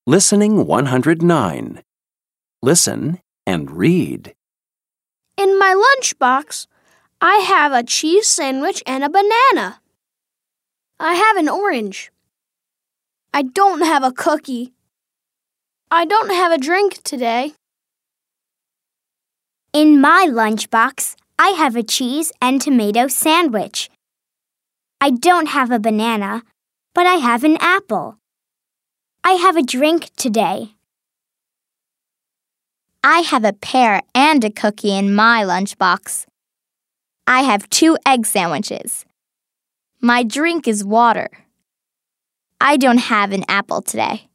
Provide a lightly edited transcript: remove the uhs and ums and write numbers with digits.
Listening 109. Listen and read. In my lunchbox, I have a cheese sandwich and a banana. I have an orange. I don't have a cookie. I don't have a drink today. In my lunchbox, I have a cheese and tomato sandwich. I don't have a banana, but I have an apple. I have a drink today. I have a pear and a cookie in my lunchbox. I have 2 egg sandwiches. My drink is water. I don't have an apple today.